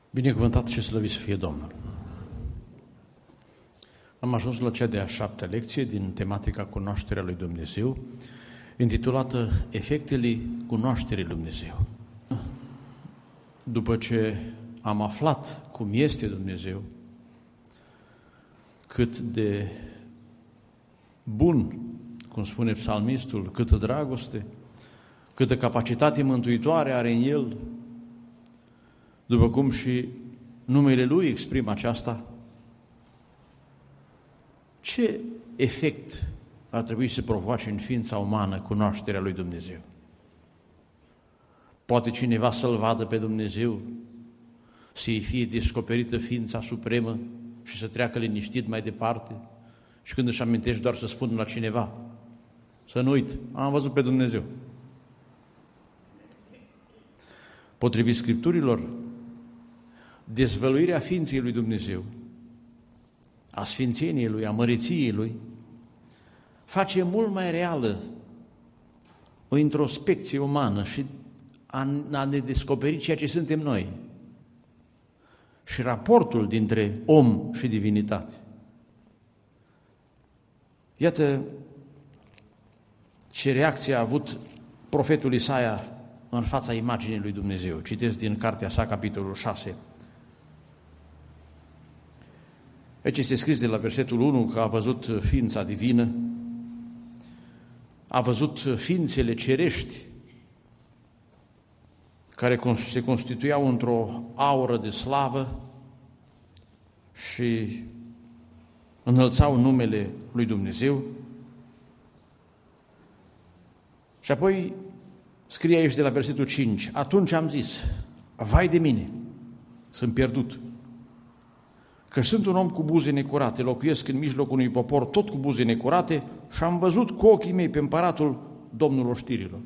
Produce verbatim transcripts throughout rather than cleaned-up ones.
Binecuvântat și slăvit să fie Domnul! Am ajuns la cea de-a șaptea lecție din tematica Cunoașterea lui Dumnezeu, intitulată Efectele cunoașterii lui Dumnezeu. După ce am aflat cum este Dumnezeu, cât de bun, cum spune psalmistul, câtă dragoste, câtă capacitate mântuitoare are în El, după cum și numele Lui exprimă aceasta, ce efect ar trebui să provoace în ființa umană cunoașterea lui Dumnezeu? Poate cineva să-L vadă pe Dumnezeu, să-i fie descoperită ființa supremă și să treacă liniștit mai departe și când își amintești doar să spună la cineva, să nu uit, am văzut pe Dumnezeu. Potrivit Scripturilor, dezvăluirea ființei lui Dumnezeu, a sfințeniei Lui, a măreției Lui, face mult mai reală o introspecție umană și a ne descoperi ceea ce suntem noi și raportul dintre om și divinitate. Iată ce reacție a avut profetul Isaia în fața imaginii lui Dumnezeu. Citesc din cartea sa, capitolul șase. Aici este scris de la versetul unu că a văzut ființa divină, a văzut ființele cerești care se constituiau într-o aură de slavă și înălțau numele lui Dumnezeu. Și apoi scrie aici de la versetul cinci, atunci am zis, vai de mine, sunt pierdut, că sunt un om cu buze necurate, locuiesc în mijlocul unui popor tot cu buze necurate și am văzut cu ochii mei pe împăratul Domnul oștirilor.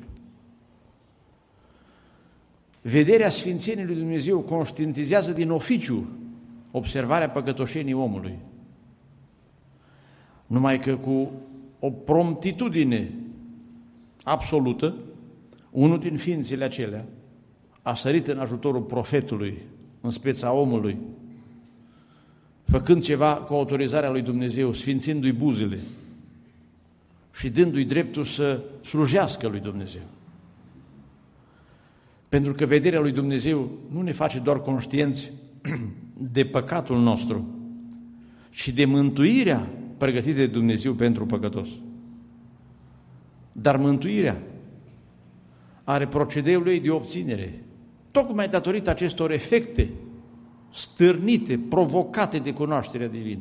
Vederea sfințeniei lui Dumnezeu conștientizează din oficiu observarea păcătoșenii omului. Numai că cu o promptitudine absolută, unul din ființele acelea a sărit în ajutorul profetului, în speța omului, făcând ceva cu autorizarea lui Dumnezeu, sfințindu-i buzele și dându-i dreptul să slujească lui Dumnezeu. Pentru că vederea lui Dumnezeu nu ne face doar conștienți de păcatul nostru, ci de mântuirea pregătită de Dumnezeu pentru păcătos. Dar mântuirea are procedeul ei de obținere, tocmai datorită acestor efecte stârnite, provocate de cunoașterea divină.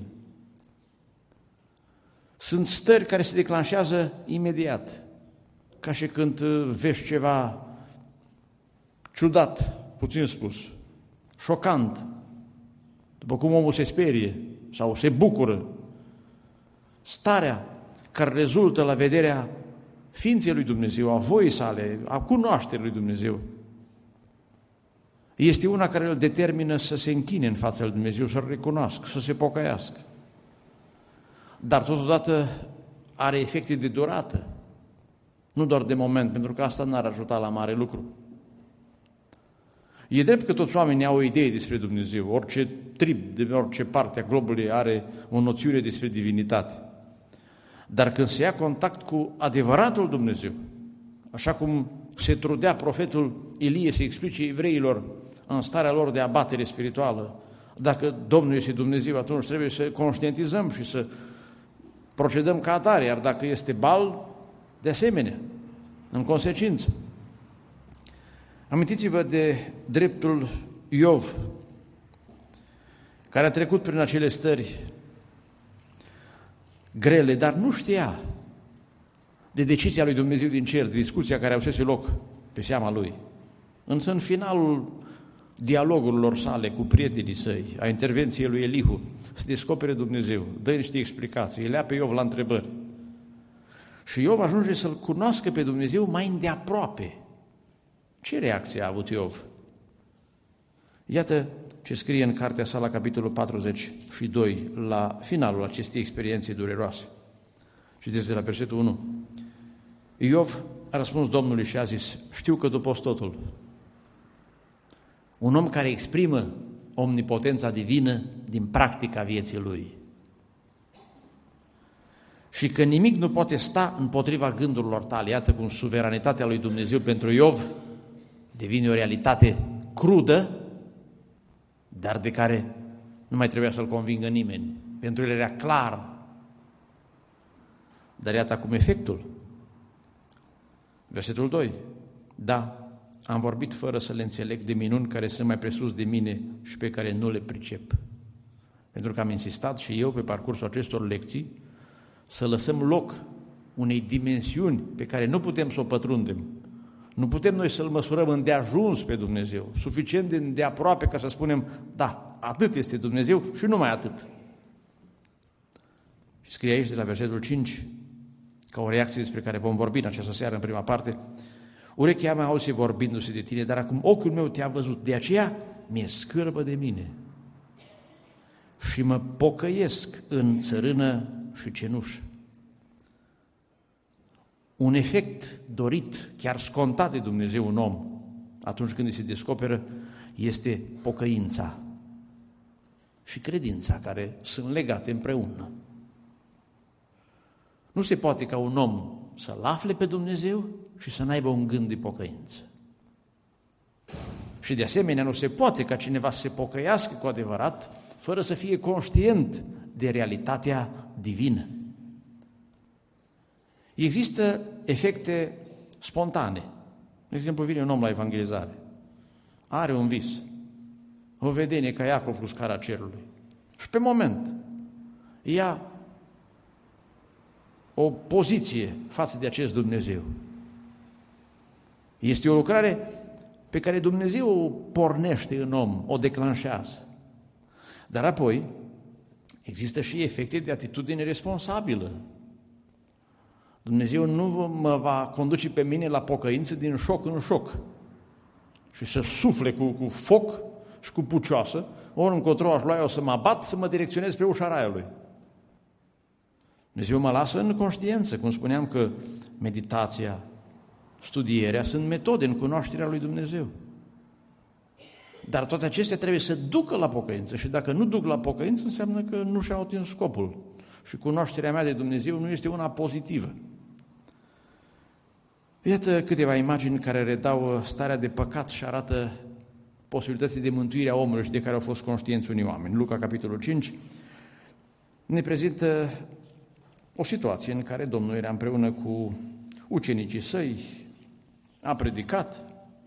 Sunt stări care se declanșează imediat, ca și când vezi ceva ciudat, puțin spus, șocant, după cum omul se sperie sau se bucură. Starea care rezultă la vederea ființei lui Dumnezeu, a voii sale, a cunoașterii lui Dumnezeu, este una care îl determină să se închine în fața lui Dumnezeu, să-L recunoască, să se pocăiască. Dar totodată are efecte de durată, nu doar de moment, pentru că asta n-ar ajuta la mare lucru. E drept că toți oamenii au o idee despre Dumnezeu, orice trib, de orice parte a globului are o noțiune despre divinitate. Dar când se ia contact cu adevăratul Dumnezeu, așa cum se trudea profetul Ilie să explice evreilor în starea lor de abatere spirituală, dacă Domnul este Dumnezeu, atunci trebuie să conștientizăm și să procedăm ca atare, iar dacă este Baal, de asemenea, în consecință. Amintiți-vă de dreptul Iov, care a trecut prin acele stări grele, dar nu știa de decizia lui Dumnezeu din cer, de discuția care avusese loc pe seama lui. Însă în finalul dialogurilor sale cu prietenii săi, a intervenției lui Elihu, se descopere Dumnezeu, dă niște explicații, îi lea pe Iov la întrebări. Și Iov ajunge să-L cunoască pe Dumnezeu mai îndeaproape. Ce reacție a avut Iov? Iată ce scrie în cartea sa la capitolul patruzeci și doi, la finalul acestei experiențe dureroase. Citeți de la versetul unu. Iov a răspuns Domnului și a zis, știu că tu poți totul. Un om care exprimă omnipotența divină din practica vieții lui. Și că nimic nu poate sta împotriva gândurilor tale. Iată cum suveranitatea lui Dumnezeu pentru Iov devine o realitate crudă, dar de care nu mai trebuia să-l convingă nimeni. Pentru el era clar. Dar iată acum efectul. Versetul doi. Da, am vorbit fără să le înțeleg de minuni care sunt mai presus de mine și pe care nu le pricep. Pentru că am insistat și eu pe parcursul acestor lecții să lăsăm loc unei dimensiuni pe care nu putem să o pătrundem. Nu putem noi să-L măsurăm îndeajuns pe Dumnezeu, suficient de îndeaproape ca să spunem, da, atât este Dumnezeu și numai atât. Și scrie aici de la versetul cinci, ca o reacție despre care vom vorbi în această seară în prima parte, urechea mea auzi vorbindu-se de tine, dar acum ochiul meu te-a văzut, de aceea mi-e scârbă de mine și mă pocăiesc în țărână și cenușă. Un efect dorit, chiar scontat de Dumnezeu în om, atunci când îi se descoperă, este pocăința și credința, care sunt legate împreună. Nu se poate ca un om să-L afle pe Dumnezeu și să n-aibă un gând de pocăință. Și de asemenea nu se poate ca cineva să se pocăiască cu adevărat fără să fie conștient de realitatea divină. Există efecte spontane. De exemplu, vine un om la evangelizare, are un vis, o vedenie ca Iacov cu scara cerului și pe moment ia o poziție față de acest Dumnezeu. Este o lucrare pe care Dumnezeu o pornește în om, o declanșează. Dar apoi există și efecte de atitudine responsabilă. Dumnezeu nu mă va conduce pe mine la pocăință din șoc în șoc și să sufle cu, cu foc și cu pucioasă, ori încotro aș lua eu să mă abat, să mă direcționez pe ușa raiului. Dumnezeu mă lasă în conștiință, cum spuneam că meditația, studierea sunt metode în cunoașterea lui Dumnezeu. Dar toate acestea trebuie să ducă la pocăință și dacă nu duc la pocăință înseamnă că nu și-au atins scopul și cunoașterea mea de Dumnezeu nu este una pozitivă. Iată câteva imagini care redau starea de păcat și arată posibilității de mântuire a omului și de care au fost conștienți unii oameni. Luca, capitolul cinci, ne prezintă o situație în care Domnul era împreună cu ucenicii săi, a predicat.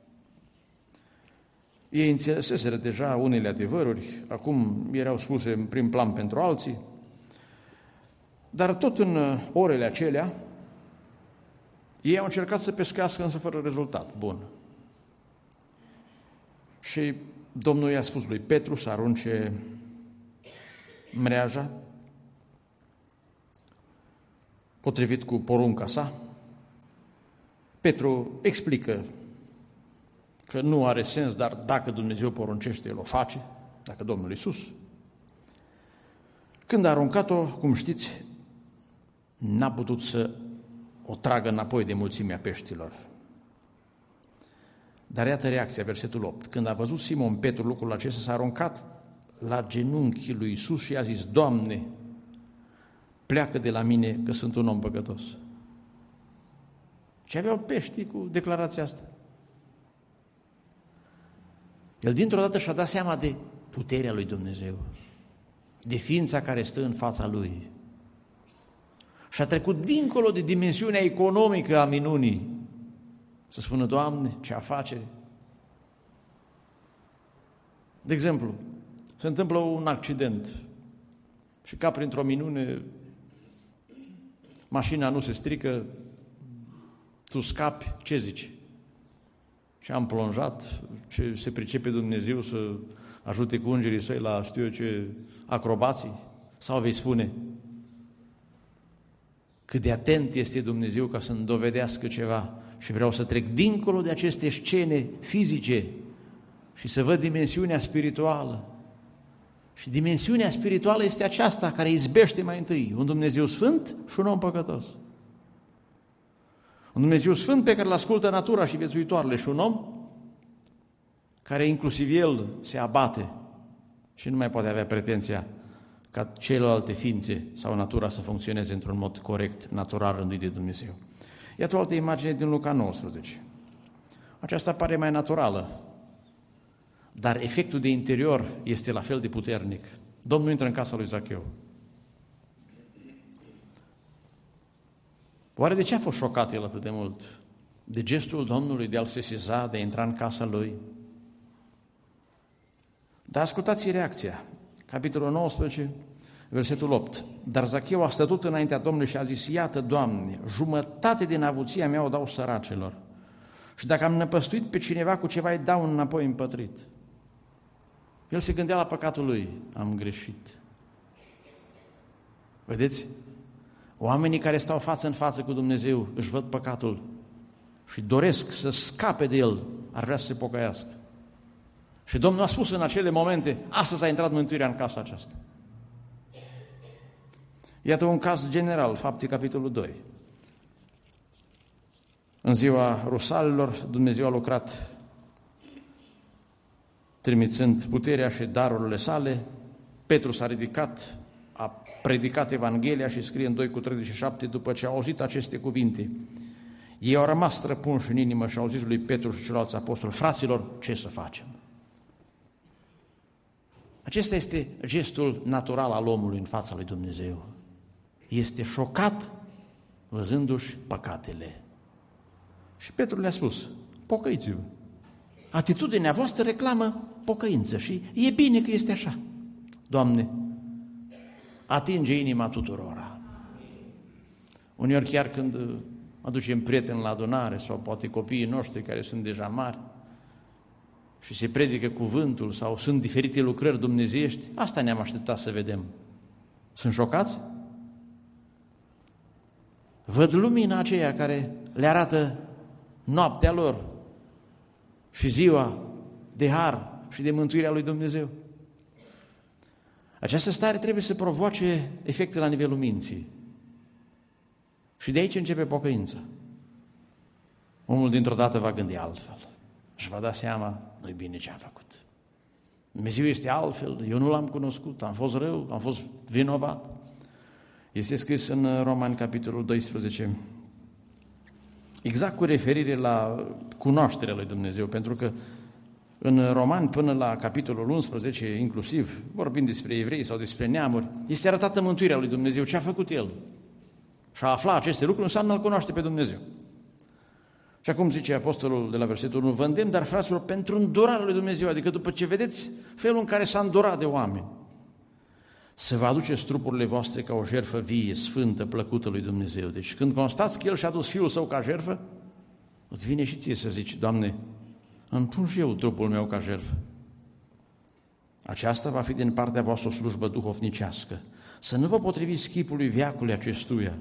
Ei înțeleseseră deja unele adevăruri, acum erau spuse în prim plan pentru alții, dar tot în orele acelea, ei au încercat să pescuiască, însă fără rezultat bun. Și Domnul i-a spus lui Petru să arunce mreaja, potrivit cu porunca sa. Petru explică că nu are sens, dar dacă Dumnezeu poruncește, El o face, dacă Domnul Iisus. Când a aruncat-o, cum știți, n-a putut să o tragă înapoi de mulțimea peștilor. Dar iată reacția, versetul opt. Când a văzut Simon Petru lucrul acesta, s-a aruncat la genunchii lui Iisus și a zis, Doamne, pleacă de la mine că sunt un om păcătos. Și aveau pești cu declarația asta. El dintr-o dată și-a dat seama de puterea lui Dumnezeu, de ființa care stă în fața lui. Și a trecut dincolo de dimensiunea economică a minunii. Să spună, Doamne, ce afacere! De exemplu, se întâmplă un accident și ca printr-o minune mașina nu se strică, tu scapi, ce zici? Și am plonjat, ce se pricepe Dumnezeu să ajute cu îngerii săi la știu eu ce acrobații? Sau vei spune cât de atent este Dumnezeu ca să-mi dovedească ceva și vreau să trec dincolo de aceste scene fizice și să văd dimensiunea spirituală. Și dimensiunea spirituală este aceasta care izbește mai întâi un Dumnezeu sfânt și un om păcătos. Un Dumnezeu sfânt pe care îl ascultă natura și viețuitoarele și un om care inclusiv el se abate și nu mai poate avea pretenția ca celelalte ființe sau natura să funcționeze într-un mod corect, natural, rânduit de Dumnezeu. Iată o altă imagine din Luca nouăsprezece. Aceasta pare mai naturală, dar efectul de interior este la fel de puternic. Domnul intră în casa lui Zacheu. Oare de ce a fost șocat el atât de mult? De gestul Domnului de a-l sesiza, de a intra în casa lui? Dar ascultați reacția. Capitolul nouăsprezece, versetul opt. Dar Zacheu a stătut înaintea Domnului și a zis: iată, Doamne, jumătate din avuția mea o dau săracelor. Și dacă am năpăstuit pe cineva cu ceva, îi dau înapoi împătrit. El se gândea la păcatul lui. Am greșit. Vedeți? Oamenii care stau față în față cu Dumnezeu își văd păcatul și doresc să scape de el, ar vrea să se pocăiască. Și Domnul a spus în acele momente: astăzi a intrat mântuirea în casa aceasta. Iată un caz general, Fapte, capitolul doi. În ziua rusalilor, Dumnezeu a lucrat trimițând puterea și darurile sale. Petru s-a ridicat, a predicat Evanghelia și scrie în doi cu treizeci și șapte, după ce au auzit aceste cuvinte, ei au rămas străpunși în inimă și au zis lui Petru și celorlalți apostoli: fraților, ce să facem? Acesta este gestul natural al omului în fața lui Dumnezeu. Este șocat văzându-și păcatele. Și Petru le-a spus: pocăiți-vă. Atitudinea voastră reclamă pocăință și e bine că este așa. Doamne, atinge inima tuturora. Uneori chiar când aducem prieteni la adunare sau poate copiii noștri care sunt deja mari și se predică cuvântul sau sunt diferite lucrări dumnezeiești, asta ne-am așteptat să vedem. Sunt șocați? Văd lumina aceea care le arată noaptea lor și ziua de har și de mântuirea lui Dumnezeu. Această stare trebuie să provoace efecte la nivelul minții. Și de aici începe pocăința. Omul dintr-o dată va gândi altfel și va da seama: nu-i bine ce am făcut. Dumnezeu este altfel, eu nu l-am cunoscut, am fost rău, am fost vinovat. Este scris în Romani, capitolul doisprezece, exact cu referire la cunoașterea lui Dumnezeu, pentru că în Romani, până la capitolul unsprezece, inclusiv, vorbind despre evrei sau despre neamuri, este arătată mântuirea lui Dumnezeu, ce a făcut El. Și a afla aceste lucruri înseamnă a-L cunoaște pe Dumnezeu. Și acum zice apostolul de la versetul unu: vă îndemn, dar fraților, pentru îndurarea lui Dumnezeu, adică după ce vedeți felul în care s-a îndurat de oameni, să vă aduceți trupurile voastre ca o jertfă vie, sfântă, plăcută lui Dumnezeu. Deci când constați că El și-a dus Fiul Său ca jertfă, îți vine și ție să zici: Doamne, îmi pun și eu trupul meu ca jertfă. Aceasta va fi din partea voastră o slujbă duhovnicească, să nu vă potriviți chipului veacului acestuia,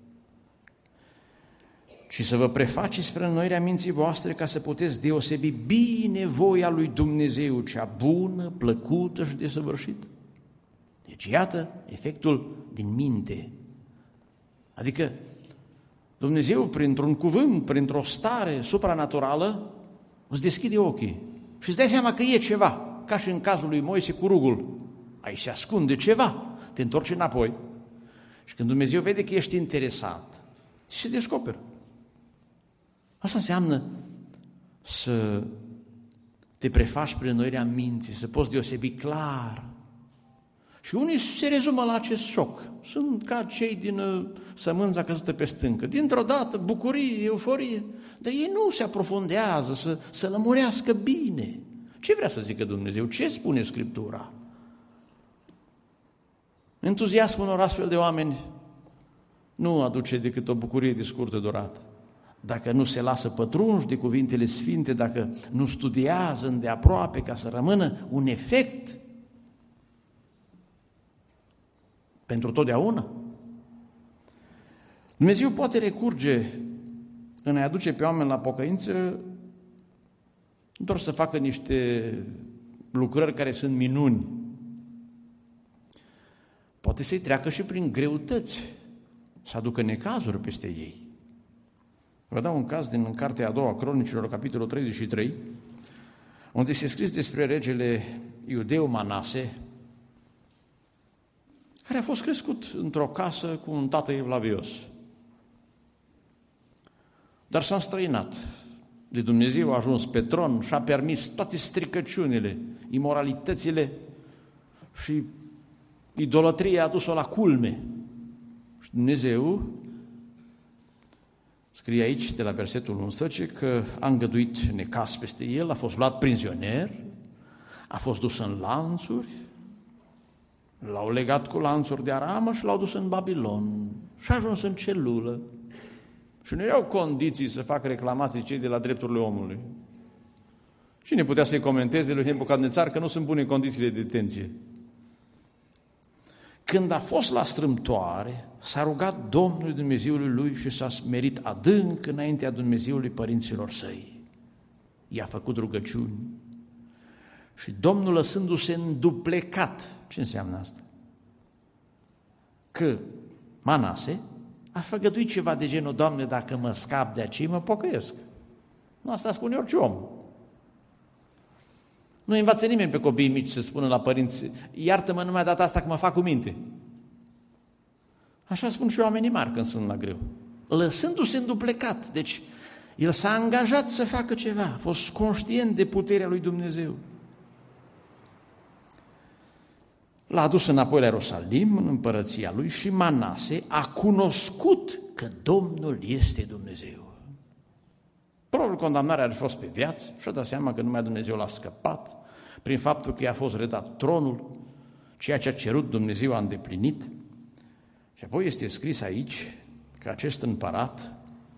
ci să vă prefaceți spre înnoirea minții voastre, ca să puteți deosebi bine voia lui Dumnezeu, cea bună, plăcută și desăvârșită. Deci iată efectul din minte. Adică Dumnezeu, printr-un cuvânt, printr-o stare supranaturală, îți deschide ochii și îți dai seama că e ceva, ca și în cazul lui Moise cu rugul. Aici se ascunde ceva, te întorci înapoi și când Dumnezeu vede că ești interesat, ți se descoperă. Asta înseamnă să te prefaci prin înnoirea minții, să poți deosebi clar. Și unii se rezumă la acest șoc. Sunt ca cei din uh, sămânța căzută pe stâncă. Dintr-o dată, bucurie, euforie, dar ei nu se aprofundează să, să lămurească bine. Ce vrea să zică Dumnezeu? Ce spune Scriptura? Entuziasmul unor astfel de oameni nu aduce decât o bucurie de scurtă durată. Dacă nu se lasă pătrunși de cuvintele sfinte, dacă nu studiază îndeaproape ca să rămână un efect pentru totdeauna. Dumnezeu poate recurge în a aduce pe oameni la pocăință, nu doar să facă niște lucrări care sunt minuni, poate să-i treacă și prin greutăți, să aducă necazuri peste ei. Vă dau un caz din cartea a doua Cronicilor, capitolul treizeci și trei, unde se scris despre regele iudeu Manase, care a fost crescut într-o casă cu un tată evlavios. Dar s-a înstrăinat de Dumnezeu, a ajuns pe tron și a permis toate stricăciunile, imoralitățile și idolatria a dus-o la culme. Și Dumnezeu scrie aici, de la versetul unsprezece, că a îngăduit necaz peste el, a fost luat prizonier, a fost dus în lanțuri, l-au legat cu lanțuri de aramă și l-au dus în Babilon și a ajuns în celulă. Și nu erau condiții să facă reclamații cei de la drepturile omului. Cine putea să-i comenteze lui Nebucadnețar că nu sunt bune condițiile de detenție? Când a fost la strâmtoare, s-a rugat Domnului Dumnezeului lui și s-a smerit adânc înaintea Dumnezeului părinților săi. I-a făcut rugăciuni și Domnul, lăsându-se înduplecat, ce înseamnă asta? Că Manase a făgăduit ceva de genul: Doamne, dacă mă scap de aici, mă pocăiesc. Nu, asta spune orice om. Nu învață nimeni pe copiii mici să spună la părinți: iartă-mă numai data asta că mă fac cu minte. Așa spun și oamenii mari când sunt la greu. Lăsându-se înduplecat. Deci, el s-a angajat să facă ceva, a fost conștient de puterea lui Dumnezeu. L-a adus înapoi la Ierusalim, în împărăția lui, și Manase a cunoscut că Domnul este Dumnezeu. Probabil condamnarea ar fi fost pe viață și a dat seama că numai Dumnezeu l-a scăpat prin faptul că i-a fost redat tronul, ceea ce a cerut Dumnezeu a îndeplinit. Și apoi este scris aici că acest împărat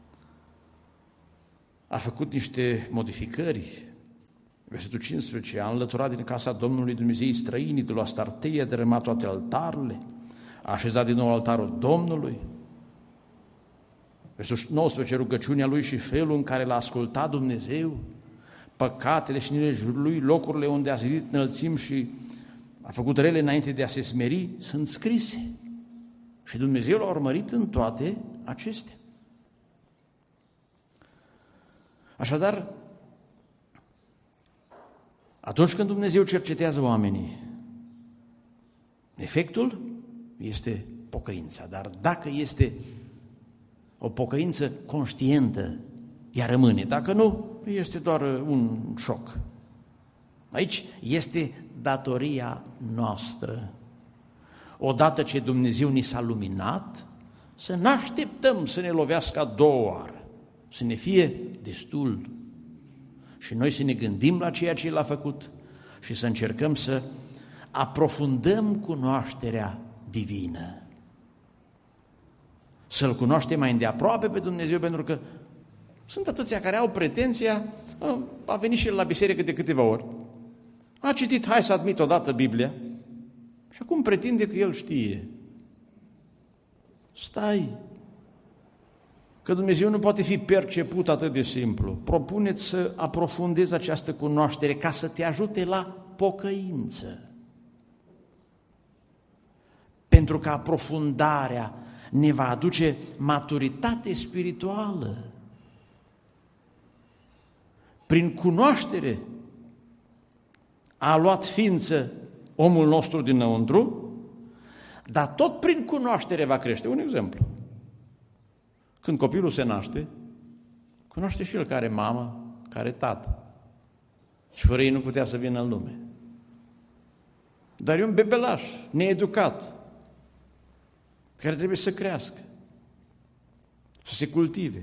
a făcut niște modificări. Versetul cincisprezece, a înlăturat din casa Domnului Dumnezeu străinii, de la Astartea, a dărâmat toate altarele, a așezat din nou altarul Domnului. Versetul nouăsprezece, rugăciunea lui și felul în care l-a ascultat Dumnezeu, păcatele și nilele lui, locurile unde a zidit înălțimi și a făcut rele înainte de a se smeri, sunt scrise. Și Dumnezeu l-a urmărit în toate acestea. Așadar, atunci când Dumnezeu cercetează oamenii, efectul este pocăința. Dar dacă este o pocăință conștientă, ea rămâne. Dacă nu, este doar un șoc. Aici este datoria noastră. Odată ce Dumnezeu ni s-a luminat, să ne așteptăm să ne lovească a doua oară, să ne fie destul. Și noi să ne gândim la ceea ce El a făcut și să încercăm să aprofundăm cunoașterea divină. Să-L cunoaștem mai îndeaproape pe Dumnezeu, pentru că sunt atâția care au pretenția, a venit și El la biserică de câteva ori, a citit, hai să admit odată Biblia, și acum pretinde că El știe. Stai! Că Dumnezeu nu poate fi perceput atât de simplu. Propuneți să aprofundezi această cunoaștere ca să te ajute la pocăință. Pentru că aprofundarea ne va aduce maturitate spirituală. Prin cunoaștere a luat ființă omul nostru dinăuntru, dar tot prin cunoaștere va crește. Un exemplu. Când copilul se naște, cunoaște și el care e mamă, care e tată. Și fără ei nu putea să vină în lume. Dar e un bebelaș, needucat, care trebuie să crească, să se cultive.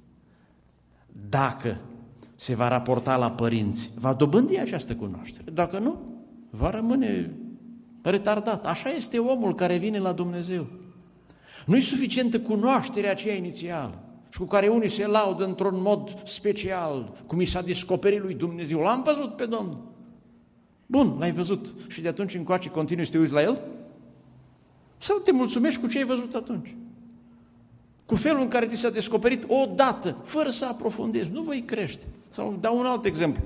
Dacă se va raporta la părinți, va dobândi această cunoaștere. Dacă nu, va rămâne retardat. Așa este omul care vine la Dumnezeu. Nu-i suficientă cunoașterea aceea inițială și cu care unii se laudă într-un mod special, cum i s-a descoperit lui Dumnezeu. L-am văzut pe Domnul. Bun, l-ai văzut și de atunci încoace continui să te uiți la El? Sau te mulțumești cu ce ai văzut atunci? Cu felul în care ți s-a descoperit odată, fără să aprofundezi, nu vei crește. Sau dau un alt exemplu.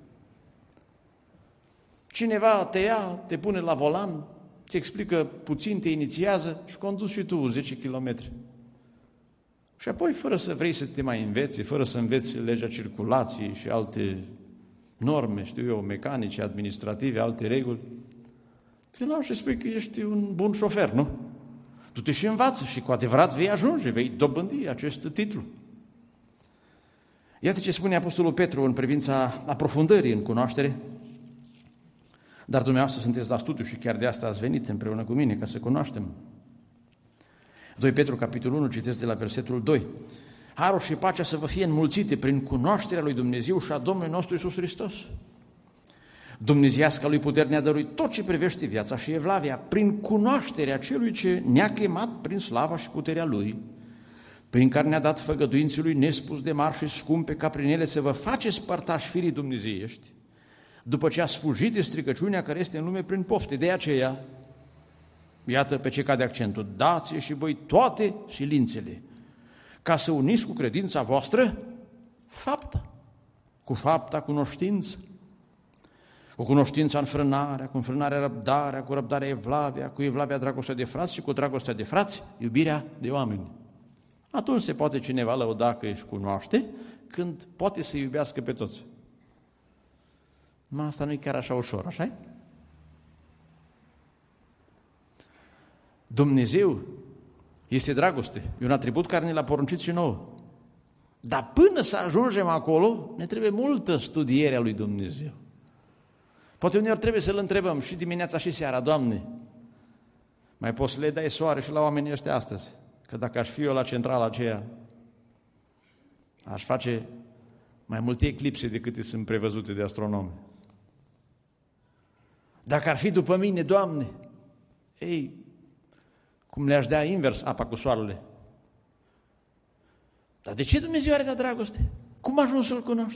Cineva te ia, te pune la volan, ți explică puțin, te inițiază și conduci și tu zece kilometri. Și apoi, fără să vrei să te mai înveți, fără să înveți legea circulației și alte norme, știu eu, mecanice, administrative, alte reguli, te lași și spui că ești un bun șofer, nu? Tu te și învață și cu adevărat vei ajunge, vei dobândi acest titlu. Iată ce spune Apostolul Petru în privința aprofundării în cunoaștere. Dar dumneavoastră sunteți la studiu și chiar de asta ați venit împreună cu mine ca să cunoaștem. doi Petru, capitolul unu, citesc de la versetul doi. Harul și pacea să vă fie înmulțite prin cunoașterea lui Dumnezeu și a Domnului nostru Iisus Hristos. Dumnezeiasca lui putere ne-a dăruit tot ce privește viața și evlavia prin cunoașterea celui ce ne-a chemat prin slava și puterea Lui, prin care ne-a dat făgăduinții Lui nespus de mari și scumpe, ca prin ele să vă faceți părtași firii dumnezeiești, după ce ați fugit de stricăciunea care este în lume prin pofte. De aceea, iată pe ce cade accentul, dați și voi toate silințele, ca să uniți cu credința voastră fapta, cu fapta cunoștință, cu cunoștința înfrânarea, cu înfrânarea răbdarea, cu răbdarea evlavia, cu evlavia dragostea de frați și cu dragostea de frați iubirea de oameni. Atunci se poate cineva lăuda că își cunoaște, când poate să iubească pe toți. Mă, asta nu e chiar așa ușor, așa-i? Dumnezeu este dragoste, e un atribut care ne l-a poruncit și nouă. Dar până să ajungem acolo, ne trebuie multă studiere a lui Dumnezeu. Poate uneori trebuie să-L întrebăm și dimineața și seara, Doamne, mai poți să le dai soare și la oamenii ăștia astăzi? Că dacă aș fi eu la centrala aceea, aș face mai multe eclipse decât sunt prevăzute de astronomi. Dacă ar fi după mine, Doamne, ei, cum le-aș da invers apa cu soarele. Dar de ce Dumnezeu are de dragoste? Cum ajuns să-L cunoști?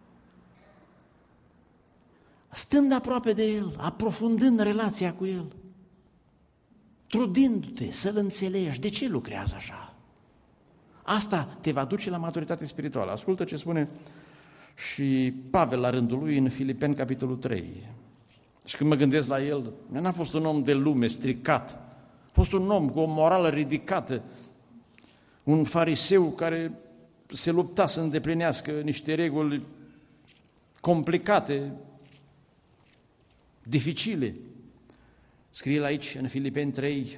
Stând aproape de El, aprofundând relația cu El, trudindu-te să-L înțelegi. De ce lucrează așa? Asta te va duce la maturitate spirituală. Ascultă ce spune și Pavel la rândul lui în Filipeni, capitolul trei. Și când mă gândesc la el, n-a fost un om de lume stricat, a fost un om cu o morală ridicată, un fariseu care se lupta să îndeplinească niște reguli complicate, dificile. Scrie el aici, în Filipeni trei,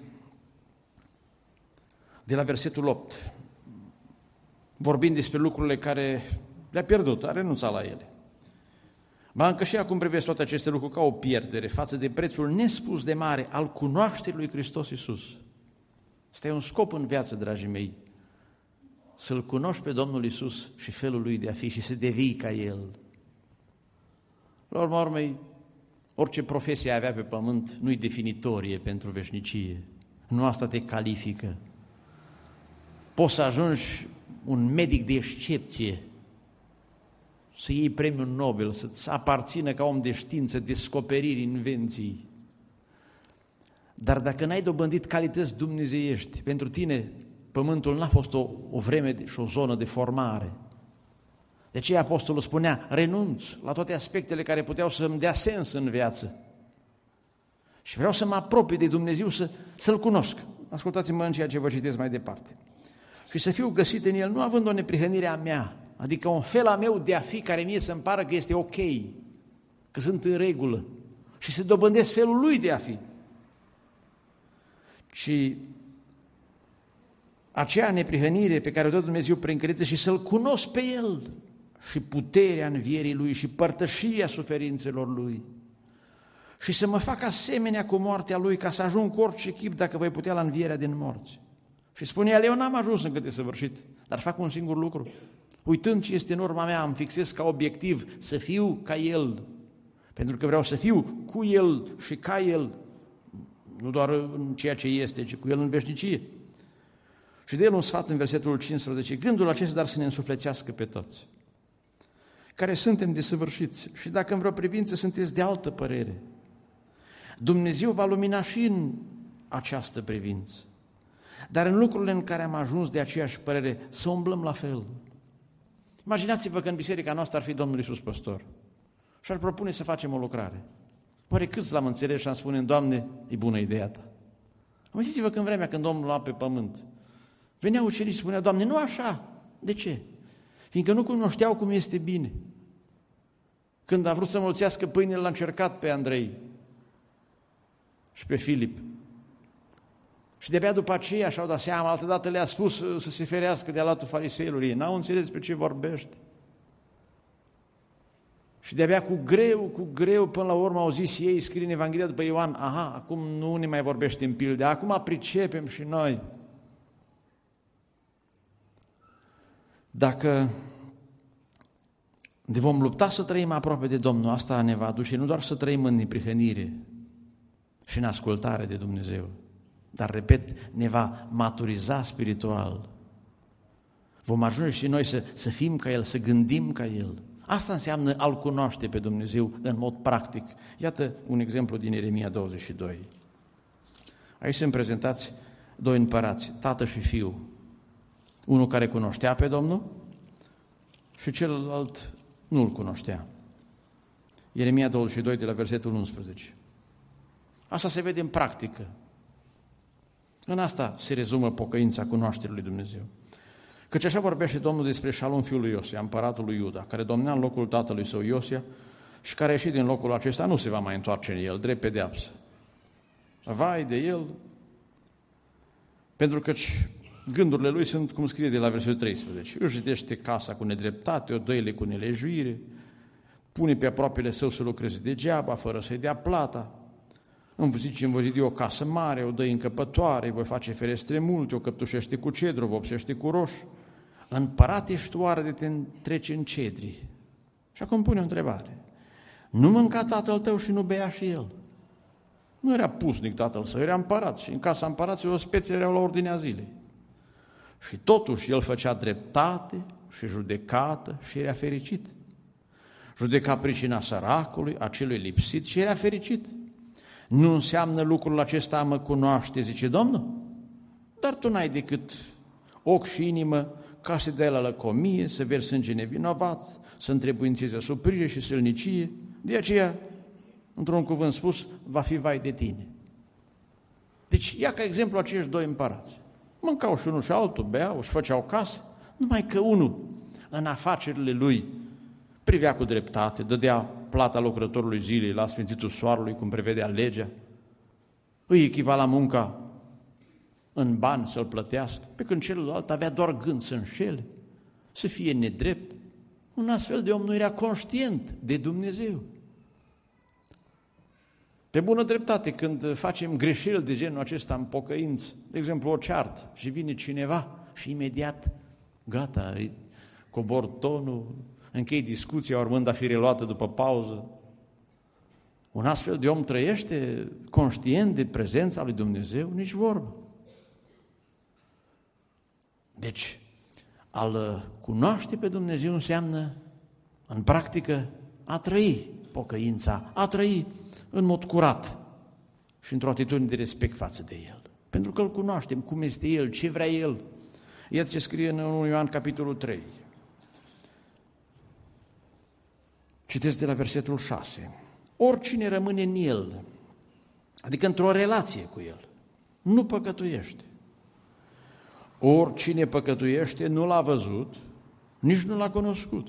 de la versetul opt, vorbind despre lucrurile care le-a pierdut, a renunțat la ele. Ba încă și acum privesc toate aceste lucruri ca o pierdere față de prețul nespus de mare al cunoașterii lui Hristos Iisus. Ăsta e un scop în viață, dragii mei, să-L cunoști pe Domnul Iisus și felul Lui de a fi și să devii ca El. La urma urmei, orice profesie ai avea pe pământ nu-i definitorie pentru veșnicie. Nu asta te califică. Poți să ajungi un medic de excepție, să iei premiul Nobel, să-ți aparțină ca om de știință, descoperiri, invenții. Dar dacă n-ai dobândit calități dumnezeiești, pentru tine pământul n-a fost o, o vreme și o zonă de formare. De aceea apostolul spunea, renunț la toate aspectele care puteau să-mi dea sens în viață. Și vreau să mă apropii de Dumnezeu, să, să-L cunosc. Ascultați-mă în ceea ce vă citesc mai departe. Și să fiu găsit în El, nu având o neprihănire a mea, adică un fel a meu de a fi care mie să-mi pară că este ok, că sunt în regulă, și să dobândesc felul Lui de a fi, ci aceea neprihănire pe care o dă Dumnezeu prin credință și să-L cunosc pe El și puterea învierii Lui și părtășia suferințelor Lui și să mă fac asemenea cu moartea Lui ca să ajung cu orice chip, dacă voi putea, la învierea din morți. Și spune el, eu n-am ajuns încă de săvârșit, dar fac un singur lucru. Uitând ce este în urma mea, îmi fixez ca obiectiv să fiu ca El, pentru că vreau să fiu cu El și ca El, nu doar în ceea ce este, ci cu El în veșnicie. Și de El un sfat în versetul cincisprezece, gândul acesta dar să ne însuflețească pe toți, care suntem desăvârșiți și dacă în vreo privință sunteți de altă părere, Dumnezeu va lumina și în această privință. Dar în lucrurile în care am ajuns de aceeași părere, să umblăm la fel. Imaginați-vă că în biserica noastră ar fi Domnul Iisus păstor și ar propune să facem o lucrare. Oare câți l-am înțeles și am spune, Doamne, e bună ideea Ta? Amintiți-vă că în vremea când Domnul lua pe pământ, veneau ucenicii și spuneau, Doamne, nu așa. De ce? Fiindcă nu cunoșteau cum este bine. Când a vrut să mulțească pâinile, l-a încercat pe Andrei și pe Filip. Și de-abia după aceea și-au dat seama, altădată le-a spus să se ferească de alatul fariseilor. Ei n-au înțeles pe ce vorbește. Și de-abia cu greu, cu greu, până la urmă au zis ei, scrie în Evanghelia după Ioan, aha, acum nu ne mai vorbește în pilde, acum pricepem și noi. Dacă ne vom lupta să trăim aproape de Domnul, asta ne va aduce nu doar să trăim în neprihănire și în ascultare de Dumnezeu, dar, repet, ne va maturiza spiritual. Vom ajunge și noi să, să fim ca El, să gândim ca El. Asta înseamnă a-L cunoaște pe Dumnezeu în mod practic. Iată un exemplu din Ieremia douăzeci și doi. Aici sunt prezentați doi împărați, tată și fiu. Unul care cunoștea pe Domnul și celălalt nu-L cunoștea. Ieremia douăzeci și doi, de la versetul unsprezece. Asta se vede în practică. În asta se rezumă pocăința cunoașterii lui Dumnezeu. Căci așa vorbește Domnul despre Șalum, fiul lui Iosia, împăratul lui Iuda, care domnea în locul tatălui său Iosia și care a ieșit din locul acesta, nu se va mai întoarce în el, drept pedeapsă. Vai de el, pentru că gândurile lui sunt, cum scrie de la versetul treisprezece, își zidește casa cu nedreptate, odăile cu nelejuire, pune pe aproapele său să lucreze degeaba, fără să-i dea plata. Îmi zice, îmi voi zidi o casă mare, o dă încăpătoare, voi face ferestre multe, o căptușește cu cedru, o vopsește cu roș. Împărat ești tu oare de te întreci în cedri? Și acum pune o întrebare. Nu mânca tatăl tău și nu bea și el? Nu era pusnic tatăl său, era împărat și în casa împăraților spețele erau la ordinea zilei. Și totuși el făcea dreptate și judecată și era fericit. Judeca pricina săracului, acelui lipsit și era fericit. Nu înseamnă lucrul acesta a mă cunoaște, zice Domnul, dar tu n-ai decât ochi și inimă ca să dai la lăcomie, să versi sânge nevinovat, să întrebuințeze suprire și sălnicie. De aceea, într-un cuvânt spus, va fi vai de tine. Deci, ia ca exemplu acești doi împărați. Mâncau și unul și altul, beau, își făceau casă, numai că unul, în afacerile lui, privea cu dreptate, dădea plata lucrătorului zilei la sfințitul soarelui, cum prevedea legea, îi echivala munca în bani să-l plătească, pe când celălalt avea doar gând să înșele, să fie nedrept. Un astfel de om nu era conștient de Dumnezeu. Pe bună dreptate, când facem greșeli de genul acesta în pocăință, de exemplu o ceartă și vine cineva și imediat, gata, cobor tonul, închei discuția urmând a fi reluată după pauză. Un astfel de om trăiește conștient de prezența lui Dumnezeu? Nici vorbă. Deci, a-L cunoaște pe Dumnezeu înseamnă, în practică, a trăi pocăința, a trăi în mod curat și într-o atitudine de respect față de El. Pentru că Îl cunoaștem, cum este El, ce vrea El. Iată ce scrie în întâi Ioan, capitolul trei. Citesc de la versetul șase. Oricine rămâne în El, adică într-o relație cu El, nu păcătuiește. Oricine păcătuiește nu L-a văzut, nici nu L-a cunoscut.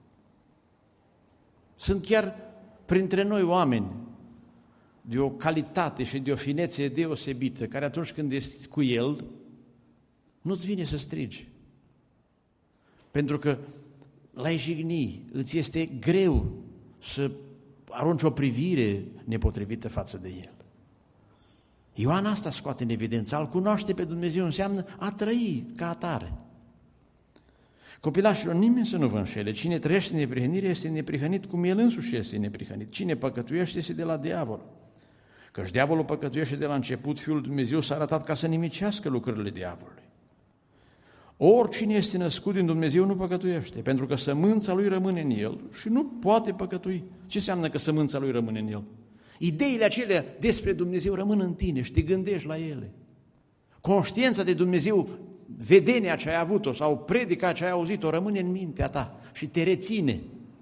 Sunt chiar printre noi oameni de o calitate și de o finețe deosebită, care atunci când ești cu El, nu-ți vine să strigi. Pentru că l-ai jigni, îți este greu să arunci o privire nepotrivită față de El. Ioan asta scoate în evidență, a-L cunoaște pe Dumnezeu înseamnă a trăi ca atare. Copilașilor, nimeni să nu vă înșele, cine trăiește în neprihănire este neprihănit cum El însuși este neprihănit. Cine păcătuiește este de la diavol. Căci diavolul păcătuiește de la început, Fiul lui Dumnezeu s-a arătat ca să nimicească lucrările diavolului. Oricine este născut din Dumnezeu nu păcătuiește, pentru că sămânța lui rămâne în el și nu poate păcătui. Ce înseamnă că sămânța lui rămâne în el? Ideile acelea despre Dumnezeu rămân în tine și te gândești la ele. Conștiința de Dumnezeu, vedenia ce ai avut-o sau predica ce ai auzit-o rămâne în mintea ta și te reține.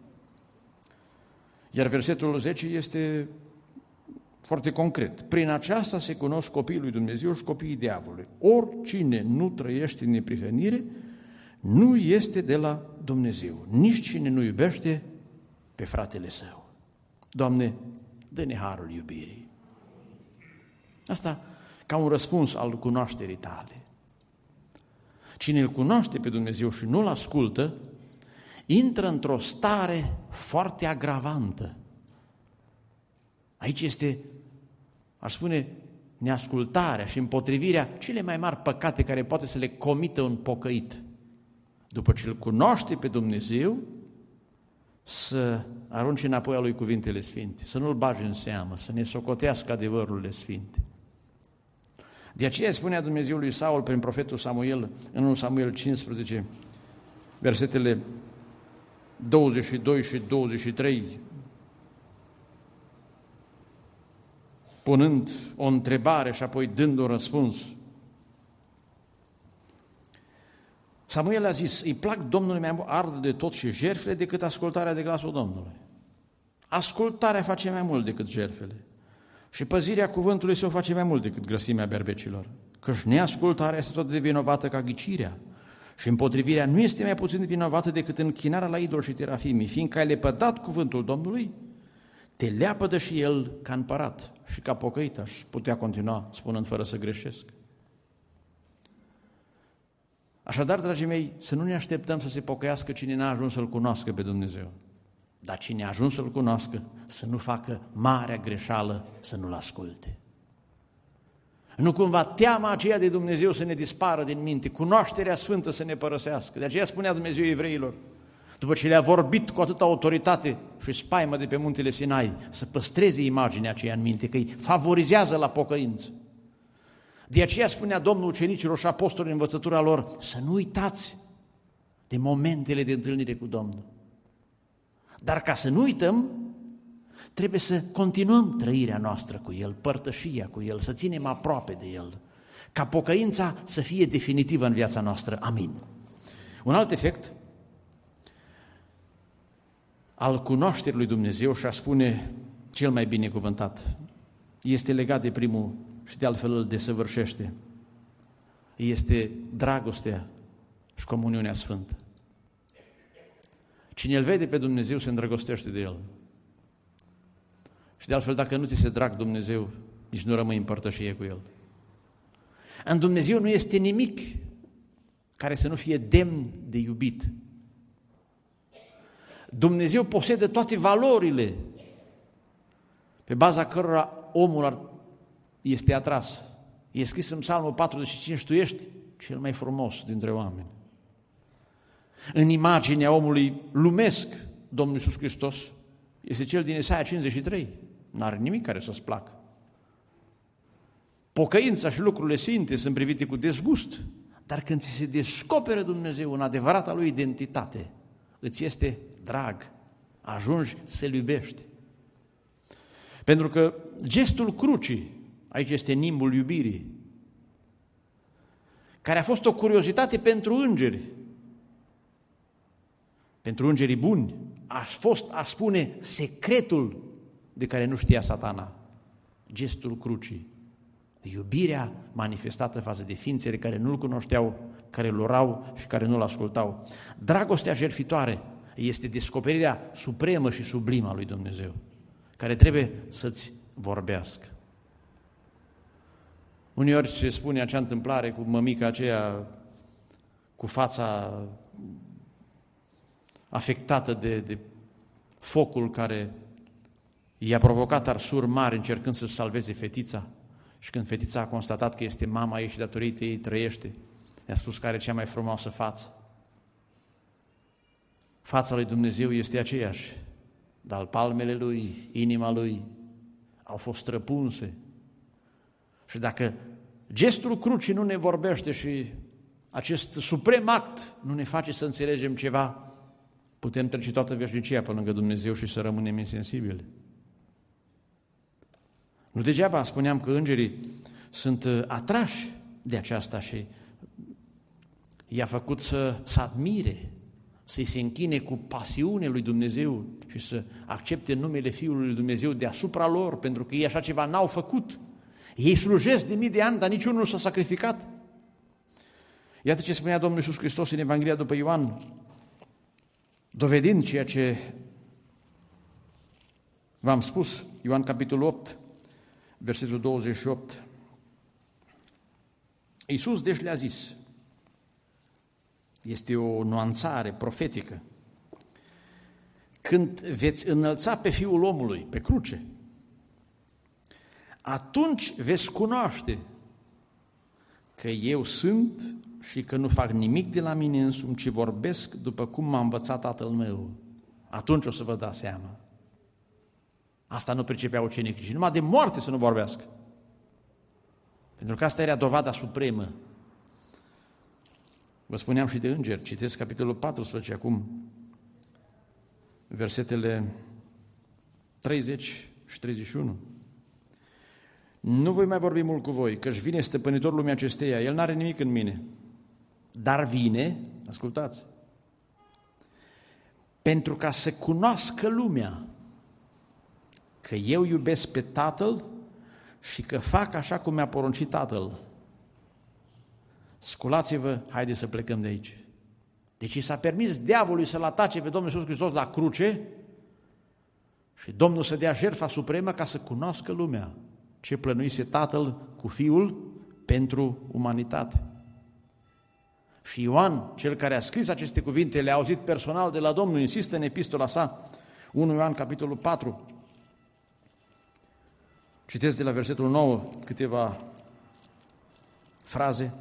Iar versetul zece este foarte concret. Prin aceasta se cunosc copiii lui Dumnezeu și copiii diavolului. Oricine nu trăiește în neprihănire nu este de la Dumnezeu. Nici cine nu iubește pe fratele său. Doamne, dă-ne harul iubirii. Asta ca un răspuns al cunoașterii tale. Cine îl cunoaște pe Dumnezeu și nu-l ascultă, intră într-o stare foarte agravantă. Aici este, aș spune, neascultarea și împotrivirea cele mai mari păcate care poate să le comită un pocăit. După ce îl cunoaște pe Dumnezeu, să arunce înapoi a lui cuvintele sfinte, să nu-l bage în seamă, să ne socotească adevărurile sfinte. De aceea spunea Dumnezeu lui Saul prin profetul Samuel, în unu Samuel cincisprezece, versetele douăzeci și doi și douăzeci și trei, punând o întrebare și apoi dând un răspuns. Samuel a zis, îi plac Domnului mai ardă de tot și jertfele decât ascultarea de glasul Domnului. Ascultarea face mai mult decât jertfele și păzirea cuvântului său face mai mult decât grăsimea berbecilor. Căci neascultarea este tot de vinovată ca ghicirea și împotrivirea nu este mai puțin vinovată decât închinarea la idol și terafimii, fiindcă ai lepădat cuvântul Domnului, te leapădă și el ca împărat și ca pocăit, aș putea continua spunând fără să greșesc. Așadar, dragii mei, să nu ne așteptăm să se pocăiască cine n-a ajuns să-L cunoască pe Dumnezeu. Dar cine a ajuns să-L cunoască, să nu facă marea greșeală, să nu-L asculte. Nu cumva teama aceea de Dumnezeu să ne dispară din minte, cunoașterea sfântă să ne părăsească. De aceea spunea Dumnezeu evreilor, după ce le-a vorbit cu atâta autoritate și spaimă de pe muntele Sinai, să păstreze imaginea aceea în minte, că îi favorizează la pocăință. De aceea spunea Domnul ucenicilor și apostolilor în învățătura lor, să nu uitați de momentele de întâlnire cu Domnul. Dar ca să nu uităm, trebuie să continuăm trăirea noastră cu El, părtășia cu El, să ținem aproape de El, ca pocăința să fie definitivă în viața noastră. Amin. Un alt efect al cunoașterii lui Dumnezeu, și a spune cel mai binecuvântat, este legat de primul și de altfel îl desăvârșește. Este dragostea și comuniunea sfântă. Cine îl vede pe Dumnezeu se îndrăgostește de El. Și de altfel, dacă nu ți se drag Dumnezeu, nici nu rămâi în părtășie cu El. În Dumnezeu nu este nimic care să nu fie demn de iubit. Dumnezeu posedă toate valorile pe baza cărora omul este atras. E scris în Psalmul patruzeci și cinci, tu ești cel mai frumos dintre oameni. În imaginea omului lumesc, Domnul Iisus Hristos este cel din Isaia cincizeci și trei. N-are nimic care să-ți placă. Pocăința și lucrurile sfinte sunt privite cu dezgust, dar când ți se descoperă Dumnezeu în adevărata lui identitate, îți este drag, ajungi să-L iubești. Pentru că gestul crucii, aici este nimbul iubirii, care a fost o curiozitate pentru îngeri, pentru îngerii buni, a fost, a spune, secretul de care nu știa Satana, gestul crucii, iubirea manifestată față de ființele care nu-L cunoșteau, care îl urau și care nu-L ascultau. Dragostea jertfitoare este descoperirea supremă și sublimă a lui Dumnezeu, care trebuie să-ți vorbească. Uneori se spune acea întâmplare cu mămica aceea cu fața afectată de, de focul care i-a provocat arsuri mari încercând să salveze fetița, și când fetița a constatat că este mama ei și datorită ei trăiește, i-a spus că are cea mai frumoasă față. Fața lui Dumnezeu este aceeași, dar palmele lui, inima lui au fost răpunse. Și dacă gestul crucii nu ne vorbește și acest suprem act nu ne face să înțelegem ceva, putem trece toată veșnicia pe lângă Dumnezeu și să rămânem insensibili. Nu degeaba spuneam că îngerii sunt atrași de aceasta și i-a făcut să, să admire, să-i se închine cu pasiune lui Dumnezeu și să accepte numele Fiului lui Dumnezeu deasupra lor, pentru că ei așa ceva n-au făcut. Ei slujesc de mii de ani, dar niciunul nu s-a sacrificat. Iată ce spunea Domnul Iisus Hristos în Evanghelia după Ioan, dovedind ceea ce V-am spus, Ioan capitolul opt, versetul douăzeci și opt. Iisus deci le-a zis, este o nuanțare profetică, când veți înălța pe Fiul omului, pe cruce, atunci veți cunoaște că eu sunt și că nu fac nimic de la mine însumi, ci vorbesc după cum m-a învățat Tatăl meu. Atunci o să vă dați seama. Asta nu pricepea ucenicii și numai de moarte să nu vorbească. Pentru că asta era dovada supremă. Vă spuneam și de îngeri, citesc capitolul paisprezece acum, versetele treizeci și treizeci și unu. Nu voi mai vorbi mult cu voi, căci vine stăpânitorul lumii acesteia, el n-are nimic în mine, dar vine, ascultați, pentru ca să cunoască lumea că eu iubesc pe Tatăl și că fac așa cum mi-a poruncit Tatăl. Sculați-vă, haideți să plecăm de aici. Deci i s-a permis diavolului să-L atace pe Domnul Iisus Hristos la cruce și Domnul să dea jertfa supremă ca să cunoască lumea ce plănuise Tatăl cu Fiul pentru umanitate. Și Ioan, cel care a scris aceste cuvinte, le-a auzit personal de la Domnul, insistă în epistola sa, unu Ioan, capitolul patru. Citesc de la versetul nouă câteva fraze.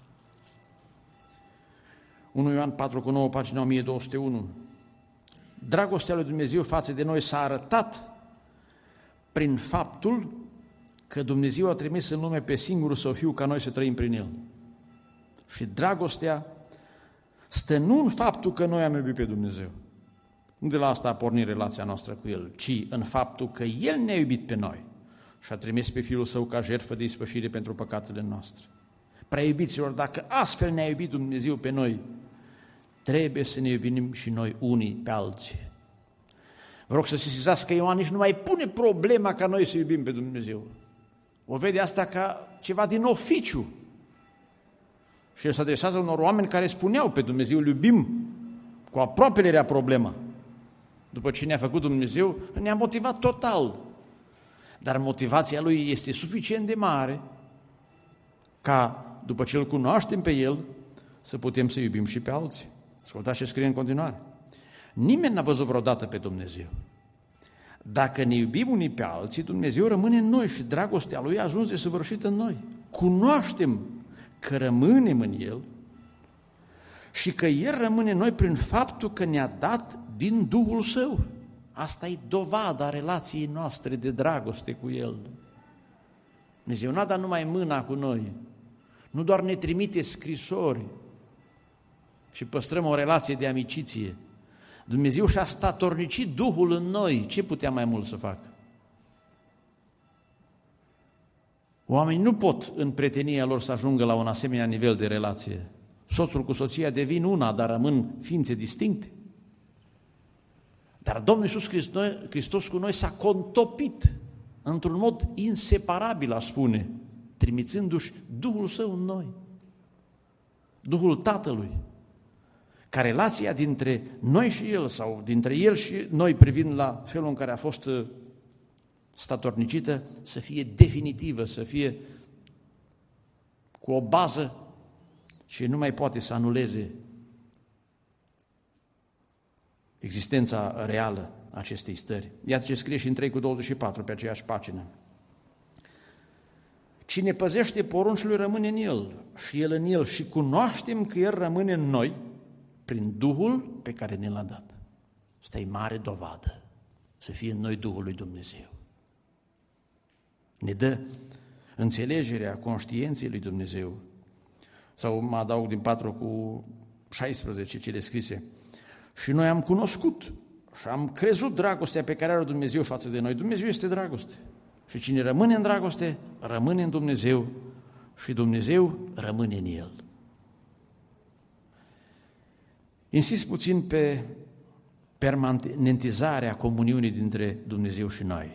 unu Ioan patru cu nouă, pagina o mie două sute unu. Dragostea lui Dumnezeu față de noi s-a arătat prin faptul că Dumnezeu a trimis în lume pe singurul Său Fiu ca noi să trăim prin El. Și dragostea stă nu în faptul că noi am iubit pe Dumnezeu, nu de la asta a pornit relația noastră cu El, ci în faptul că El ne-a iubit pe noi și a trimis pe Fiul Său ca jertfă de ispășire pentru păcatele noastre. Prea iubiților, dacă astfel ne-a iubit Dumnezeu pe noi, trebuie să ne iubim și noi unii pe alții. Vă rog să sesizați că Ioan nici nu mai pune problema ca noi să iubim pe Dumnezeu. O vede asta ca ceva din oficiu. Și el se adresează unor oameni care spuneau pe Dumnezeu, îl iubim, cu aproapele era problema. După ce ne-a făcut Dumnezeu, ne-a motivat total. Dar motivația lui este suficient de mare ca, după ce îl cunoaștem pe el, să putem să iubim și pe alții. Ascultați ce scrie în continuare. Nimeni n-a văzut vreodată pe Dumnezeu. Dacă ne iubim unii pe alții, Dumnezeu rămâne în noi și dragostea Lui a ajuns de săvârșită în noi. Cunoaștem că rămânem în El și că El rămâne în noi prin faptul că ne-a dat din Duhul Său. Asta e dovada relației noastre de dragoste cu El. Dumnezeu n-a dat numai mâna cu noi, nu doar ne trimite scrisori și păstrăm o relație de amiciție. Dumnezeu și-a statornicit Duhul în noi. Ce putea mai mult să facă? Oamenii nu pot în prietenia lor să ajungă la un asemenea nivel de relație. Soțul cu soția devin una, dar rămân ființe distincte. Dar Domnul Iisus Hristos cu noi s-a contopit într-un mod inseparabil, aș spune, trimițându-și Duhul Său în noi, Duhul Tatălui, ca relația dintre noi și El sau dintre El și noi privind la felul în care a fost statornicită să fie definitivă, să fie cu o bază și nu mai poate să anuleze existența reală a acestei stări. Iată ce scrie și în trei cu douăzeci și patru pe aceeași pagină. Cine păzește poruncile rămâne în El și El în El și cunoaștem că El rămâne în noi prin Duhul pe care ne l-a dat. Asta e mare dovadă, să fie în noi Duhul lui Dumnezeu. Ne dă înțelegerea conștiinței lui Dumnezeu. Sau mă adaug din patru cu șaisprezece cele scrise. Și noi am cunoscut și am crezut dragostea pe care are Dumnezeu față de noi. Dumnezeu este dragoste. Și cine rămâne în dragoste, rămâne în Dumnezeu și Dumnezeu rămâne în El. Insist puțin pe permanentizarea comuniunii dintre Dumnezeu și noi.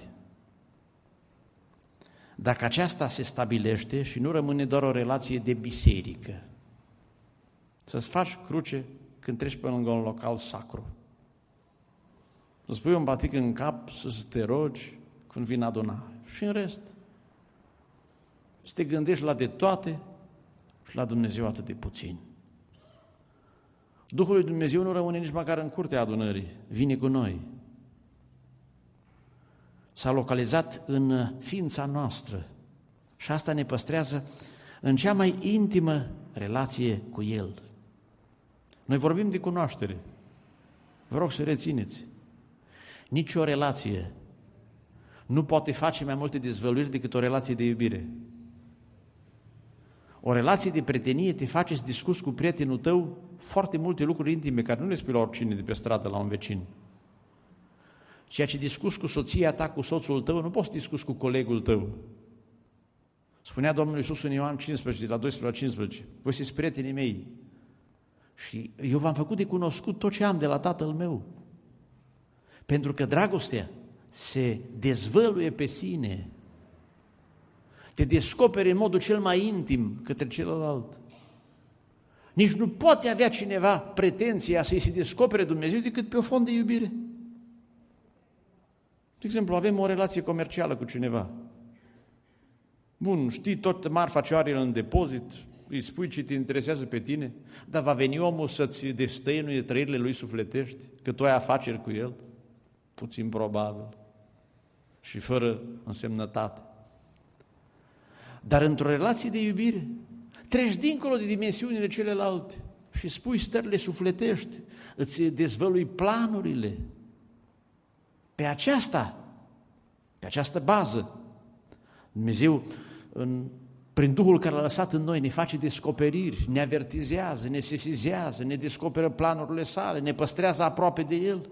Dacă aceasta se stabilește și nu rămâne doar o relație de biserică, să-ți faci cruce când treci pe lângă un local sacru, Îți pui un batic în cap să te rogi când vin adunare. Și în rest, să te gândești la de toate și la Dumnezeu atât de puțin. Duhul lui Dumnezeu nu rămâne nici măcar în curtea adunării, vine cu noi. S-a localizat în ființa noastră și asta ne păstrează în cea mai intimă relație cu El. Noi vorbim de cunoaștere. Vă rog să rețineți. Nici o relație nu poate face mai multe dezvăluiri decât o relație de iubire. O relație de prietenie te face să discuți cu prietenul tău foarte multe lucruri intime care nu le spui la oricine de pe stradă, la un vecin. Ceea ce discuți cu soția ta, cu soțul tău, nu poți să discuți cu colegul tău. Spunea Domnul Iisus în Ioan cincisprezece, de la doisprezece la cincisprezece, voi sunteți prietenii mei și eu v-am făcut de cunoscut tot ce am de la Tatăl meu. Pentru că dragostea se dezvăluie pe sine, te descoperi în modul cel mai intim către celălalt. Nici nu poate avea cineva pretenția să-i se descopere Dumnezeu decât pe o fond de iubire. De exemplu, avem o relație comercială cu cineva. Bun, știi tot marfa ce are el în depozit, îi spui ce te interesează pe tine, dar va veni omul să-ți destăinuie trăirile lui sufletești, că tu ai afaceri cu el? Puțin probabil și fără însemnătate. Dar într-o relație de iubire, treci dincolo de dimensiunile celelalte și spui stările sufletești, îți dezvălui planurile. Pe aceasta, pe această bază, Dumnezeu, în, prin Duhul care l-a lăsat în noi, ne face descoperiri, ne avertizează, ne sesizează, ne descoperă planurile sale, ne păstrează aproape de El.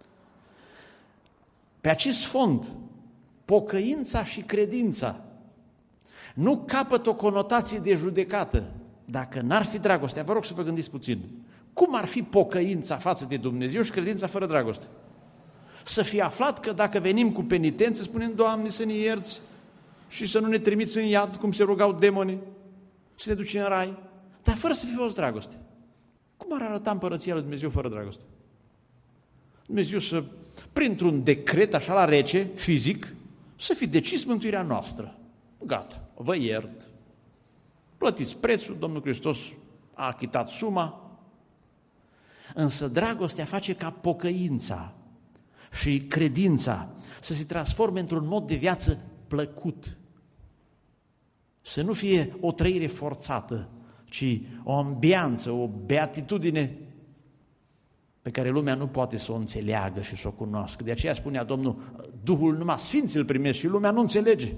Pe acest fond, pocăința și credința nu capătă o conotație de judecată. Dacă n-ar fi dragostea, vă rog să vă gândiți puțin, cum ar fi pocăința față de Dumnezeu și credința fără dragoste? Să fi aflat că dacă venim cu penitență, spunem, Doamne, să ne ierți și să nu ne trimiți în iad, cum se rugau demonii, să ne duci în rai, dar fără să fi fost dragoste. Cum ar arăta împărăția lui Dumnezeu fără dragoste? Dumnezeu să, printr-un decret așa la rece, fizic, să fi decis mântuirea noastră. Gata, vă iert. Plătiți prețul, Domnul Hristos a achitat suma, însă dragostea face ca pocăința și credința să se transforme într-un mod de viață plăcut. Să nu fie o trăire forțată, ci o ambianță, o beatitudine pe care lumea nu poate să o înțeleagă și să o cunoască. De aceea spunea Domnul, Duhul numai sfinții îl primesc și lumea nu înțelege.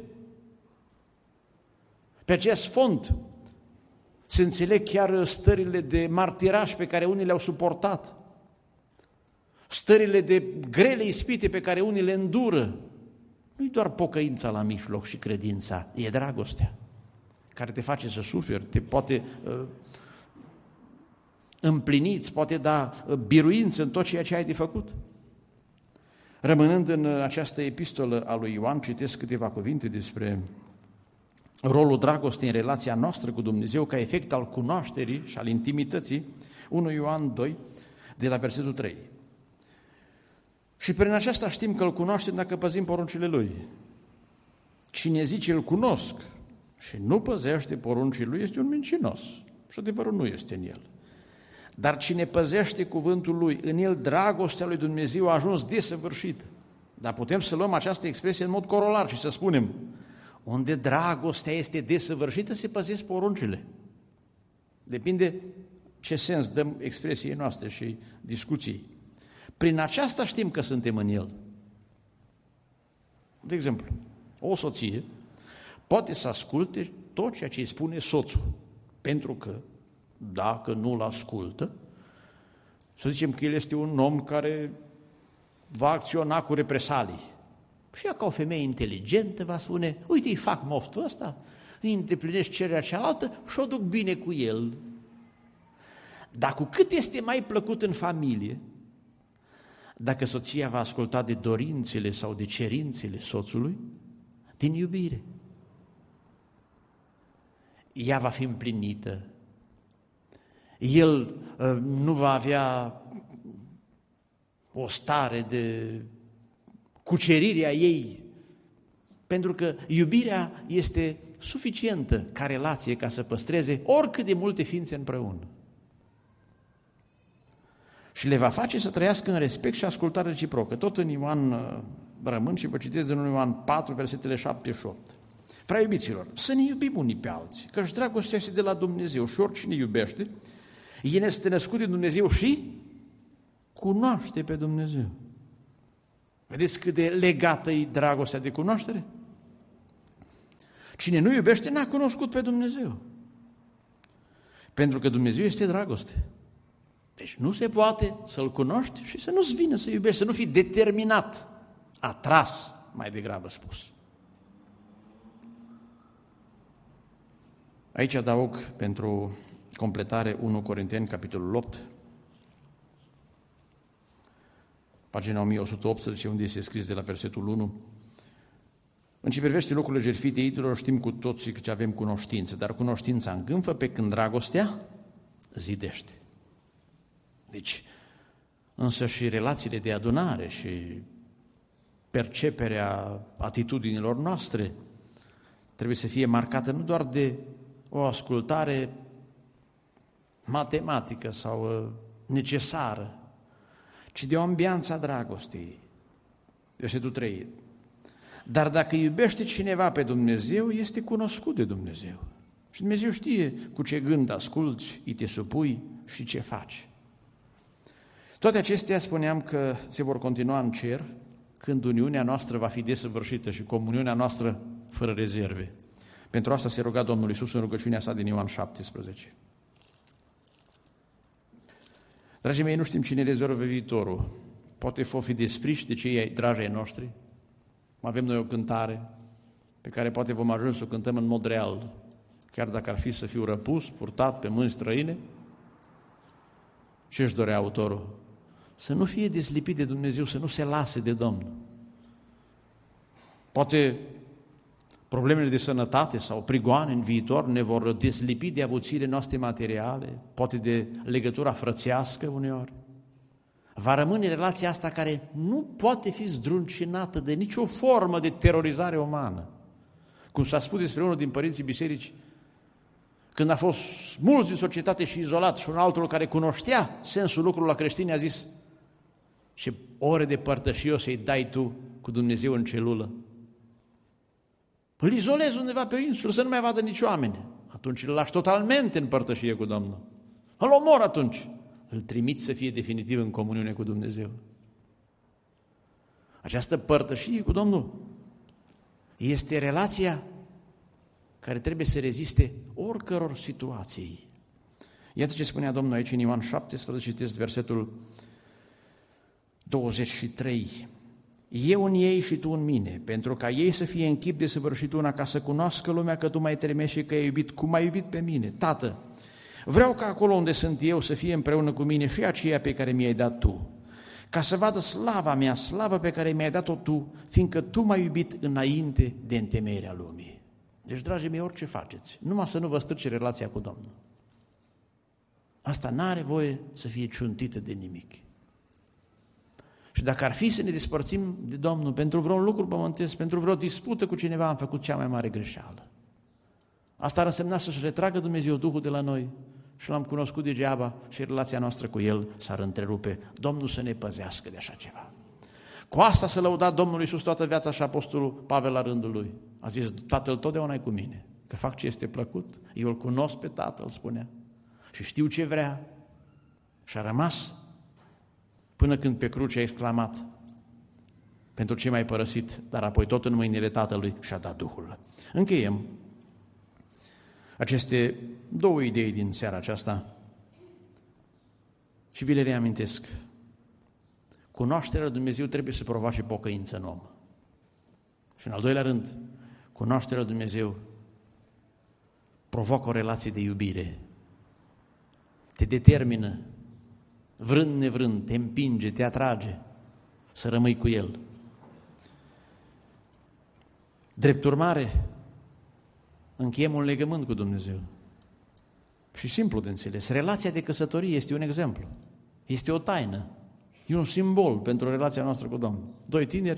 Pe acest fond se înțeleg chiar stările de martiraj pe care unii le-au suportat, stările de grele ispite pe care unii le îndură. Nu-i doar pocăința la mijloc și credința, e dragostea care te face să suferi, te poate uh, împlini, îți poate da uh, biruință în tot ceea ce ai de făcut. Rămânând în această epistolă a lui Ioan, citesc câteva cuvinte despre rolul dragostei în relația noastră cu Dumnezeu ca efect al cunoașterii și al intimității, unu Ioan doi, de la versetul trei. Și prin aceasta știm că îl cunoaștem dacă păzim poruncile Lui. Cine zice îl cunosc și nu păzește poruncile Lui este un mincinos și adevărul nu este în el. Dar cine păzește cuvântul Lui, în el dragostea lui Dumnezeu a ajuns desăvârșită. Dar putem să luăm această expresie în mod corolar și să spunem, unde dragostea este desăvârșită, se păzesc poruncile. Depinde ce sens dăm expresiei noastre și discuției. Prin aceasta știm că suntem în El. De exemplu, o soție poate să asculte tot ceea ce îi spune soțul, pentru că dacă nu-l ascultă, să zicem că el este un om care va acționa cu represalii. Și ea, ca o femeie inteligentă, va spune, uite, îi fac moftul ăsta, îi îndeplinesc cererea cealaltă și o duc bine cu el. Dar cu cât este mai plăcut în familie, dacă soția va asculta de dorințele sau de cerințele soțului, din iubire, ea va fi împlinită. El uh, nu va avea o stare de cucerire a ei, pentru că iubirea este suficientă ca relație ca să păstreze oricât de multe ființe împreună. Și le va face să trăiască în respect și ascultare reciprocă. Tot în Ioan rămân și vă citesc din Ioan patru, versetele șapte și opt. Prea iubiților, să ne iubim unii pe alții, căci dragostea este de la Dumnezeu și oricine iubește, el este născut din Dumnezeu și cunoaște pe Dumnezeu. Vedeți cât de legată e dragostea de cunoaștere? Cine nu iubește n-a cunoscut pe Dumnezeu. Pentru că Dumnezeu este dragoste. Deci nu se poate să-L cunoști și să nu-ți vină să iubești, să nu fii determinat, atras, mai degrabă spus. Aici adaug pentru completare unu Corinteni, capitolul opt, pagina o mie o sută optsprezece, unde este scris de la versetul unu. În ce privește locurile jertfite idolilor, știm cu toții că avem cunoștință, dar cunoștința îngânfă, pe când dragostea zidește. Deci, însă și relațiile de adunare și perceperea atitudinilor noastre trebuie să fie marcată nu doar de o ascultare matematică sau necesară, ci de o ambianță a dragostei. Versetul trei. Dar dacă iubește cineva pe Dumnezeu, este cunoscut de Dumnezeu. Și Dumnezeu știe cu ce gând asculți, îi te supui și ce faci. Toate acestea spuneam că se vor continua în cer, când uniunea noastră va fi desăvârșită și comuniunea noastră fără rezerve. Pentru asta se ruga Domnul Iisus în rugăciunea sa din Ioan șaptesprezece. Dragii mei, nu știm cine rezolvă viitorul. Poate fi despriși de cei dragi ai noștri. Avem noi o cântare pe care poate vom ajunge să o cântăm în mod real, chiar dacă ar fi să fiu răpus, purtat pe mâini străine. Ce își dorea autorul? Să nu fie deslipit de Dumnezeu, să nu se lase de Domnul. Poate problemele de sănătate sau prigoane în viitor ne vor deslipi de avuțiile noastre materiale, poate de legătura frățească uneori. Va rămâne relația asta care nu poate fi zdruncinată de nicio formă de terorizare umană. Cum s-a spus despre unul din părinții bisericii, când a fost mulți din societate și izolat și un altul care cunoștea sensul lucrului la creștini, a zis: ce ore de părtășie o să-i dai tu cu Dumnezeu în celulă? Îl izolezi undeva pe o insulă, să nu mai vadă nici oameni. Atunci îl lași totalmente în părtășie cu Domnul. Îl omor atunci. Îl trimiți să fie definitiv în comuniune cu Dumnezeu. Această părtășie cu Domnul este relația care trebuie să reziste oricăror situații. Iată ce spunea Domnul aici în Ioan șaptesprezece, citesc versetul douăzeci și trei. Eu în ei și tu în mine, pentru ca ei să fie în chip desăvârșit una, ca să cunoască lumea că tu m-ai trimis și că ai iubit cum ai iubit pe mine. Tată, vreau ca acolo unde sunt eu să fie împreună cu mine și aceea pe care mi-ai dat tu, ca să vadă slava mea, slava pe care mi-ai dat-o tu, fiindcă tu m-ai iubit înainte de întemeierea lumii. Deci, dragii mei, orice faceți, numai să nu vă strice relația cu Domnul. Asta n-are voie să fie ciuntită de nimic. Și dacă ar fi să ne despărțim de Domnul pentru vreun lucru pământesc, pentru vreo dispută cu cineva, am făcut cea mai mare greșeală. Asta ar însemna să-și retragă Dumnezeu Duhul de la noi și l-am cunoscut degeaba și relația noastră cu El s-ar întrerupe. Domnul să ne păzească de așa ceva. Cu asta să lăuda Domnul Iisus toată viața și Apostolul Pavel la rândul lui. A zis: Tatăl totdeauna e cu mine, că fac ce este plăcut, eu îl cunosc pe Tatăl, spunea, și știu ce vrea. Și a rămas până când pe cruce a exclamat: pentru ce m-ai părăsit, dar apoi tot în mâinile Tatălui și-a dat Duhul. Încheiem aceste două idei din seara aceasta și vi le reamintesc. Cunoașterea lui Dumnezeu trebuie să provoace pocăință în om. Și în al doilea rând, cunoașterea lui Dumnezeu provoacă o relație de iubire. Te determină, vrând nevrând, te împinge, te atrage să rămâi cu El. Drept urmare, încheiem un legământ cu Dumnezeu. Și simplu de înțeles, relația de căsătorie este un exemplu, este o taină. E un simbol pentru relația noastră cu Domnul. Doi tineri,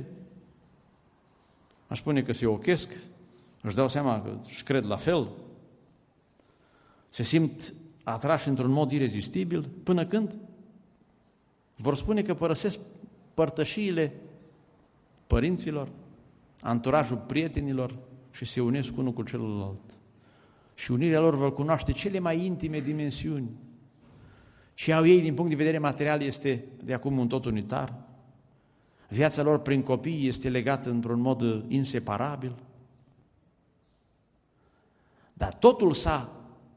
aș spune că se ochesc, își dau seama că își cred la fel, se simt atrași într-un mod irezistibil, până când vor spune că părăsesc părtășiile părinților, anturajul prietenilor și se unesc unul cu celălalt. Și unirea lor vor cunoaște cele mai intime dimensiuni. Ce au ei din punct de vedere material este de acum un tot unitar. Viața lor prin copii este legată într-un mod inseparabil. Dar totul s-a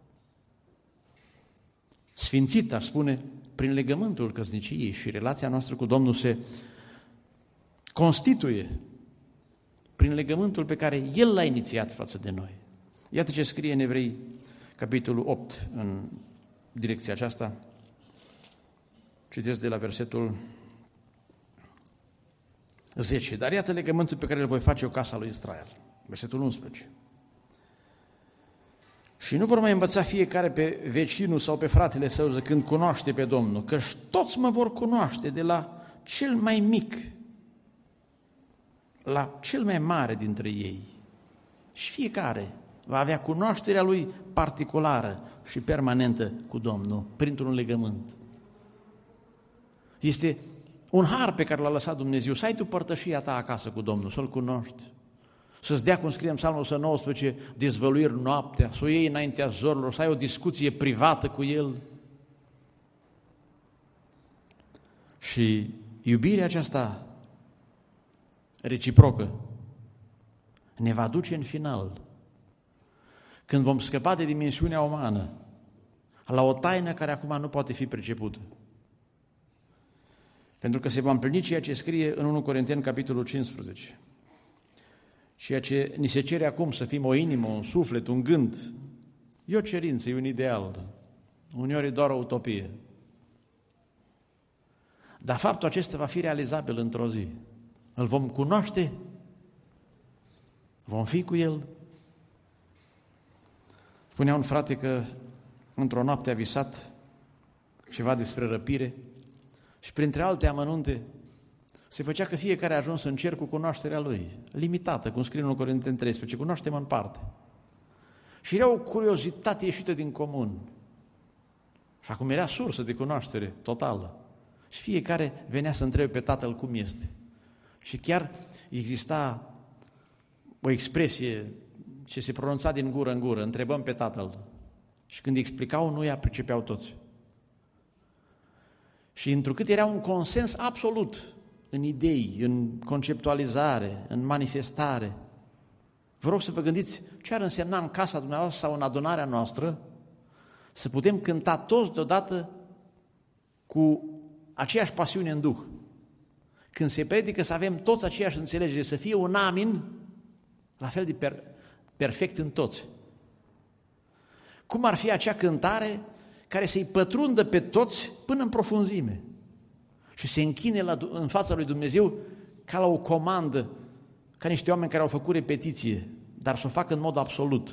sfințit, aș spune, prin legământul căsniciei și relația noastră cu Domnul se constituie prin legământul pe care El l-a inițiat față de noi. Iată ce scrie în Evrei, capitolul opt, în direcția aceasta. Citesc de la versetul zece. Dar iată legământul pe care îl voi face eu casa lui Israel. Versetul unsprezece. Și nu vor mai învăța fiecare pe vecinul sau pe fratele său zicând cunoaște pe Domnul, căci toți mă vor cunoaște de la cel mai mic la cel mai mare dintre ei. Și fiecare va avea cunoașterea lui particulară și permanentă cu Domnul, printr-un legământ. Este un har pe care l-a lăsat Dumnezeu, să ai tu părtășia ta acasă cu Domnul, să-L cunoști, să-ți dea, cum scrie în Psalmul o sută nouăsprezece, dezvăluiri noaptea, să o iei înaintea zorilor, să ai o discuție privată cu El. Și iubirea aceasta reciprocă ne va duce în final, când vom scăpa de dimensiunea umană, la o taină care acum nu poate fi pricepută. Pentru că se va împlini ceea ce scrie în întâi Corinteni, capitolul cincisprezece. Ceea ce ni se cere acum să fim o inimă, un suflet, un gând, e o cerință, e un ideal. Uneori e doar o utopie. Dar faptul acesta va fi realizabil într-o zi. Îl vom cunoaște, vom fi cu El. Spunea un frate că într-o noapte a visat ceva despre răpire și printre alte amănunte se făcea că fiecare a ajuns în cer cu cunoașterea lui, limitată, cum scrie în întâi Corinteni treisprezece, cunoaștem în parte. Și era o curiozitate ieșită din comun. Și acum era sursă de cunoaștere totală. Și fiecare venea să întrebe pe tatăl cum este. Și chiar exista o expresie ce se pronunța din gură în gură, întrebăm pe tatăl. Și când explicau, nu ea pricepeau toți. Și întrucât era un consens absolut în idei, în conceptualizare, în manifestare, vă rog să vă gândiți ce ar însemna în casa dumneavoastră sau în adunarea noastră să putem cânta toți deodată cu aceeași pasiune în Duh. Când se predică să avem toți aceeași înțelegere, să fie un amin la fel de per, perfect în toți. Cum ar fi acea cântare care să-i pătrundă pe toți până în profunzime și se închine la, în fața lui Dumnezeu ca la o comandă, ca niște oameni care au făcut repetiție, dar să o facă în mod absolut.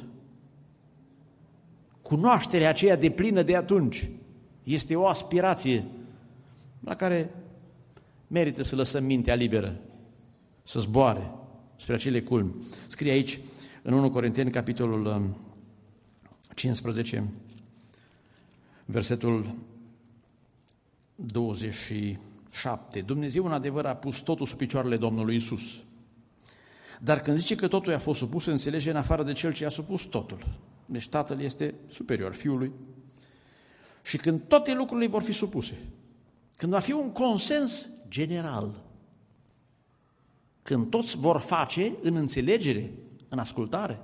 Cunoașterea aceea deplină de atunci este o aspirație la care merită să lăsăm mintea liberă, să zboare spre acele culmi. Scrie aici, în întâi Corinteni, capitolul cincisprezece, versetul douăzeci și șapte. Dumnezeu în adevăr a pus totul sub picioarele Domnului Iisus. Dar când zice că totul a fost supus, înțelege în afară de Cel ce a supus totul. Deci Tatăl este superior Fiului. Și când toate lucrurile vor fi supuse, când va fi un consens general, când toți vor face în înțelegere, în ascultare,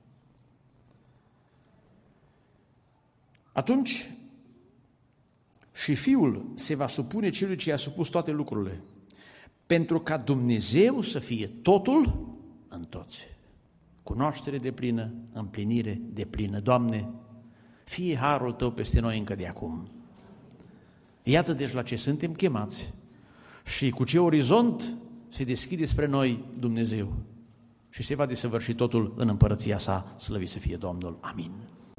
atunci și Fiul se va supune celui ce i-a supus toate lucrurile, pentru ca Dumnezeu să fie totul în toți. Cunoaștere deplină, împlinire deplină. Doamne, fie harul Tău peste noi încă de acum. Iată deci la ce suntem chemați și cu ce orizont se deschide spre noi Dumnezeu și se va desăvârși totul în împărăția Sa, slăvit să fie Domnul. Amin.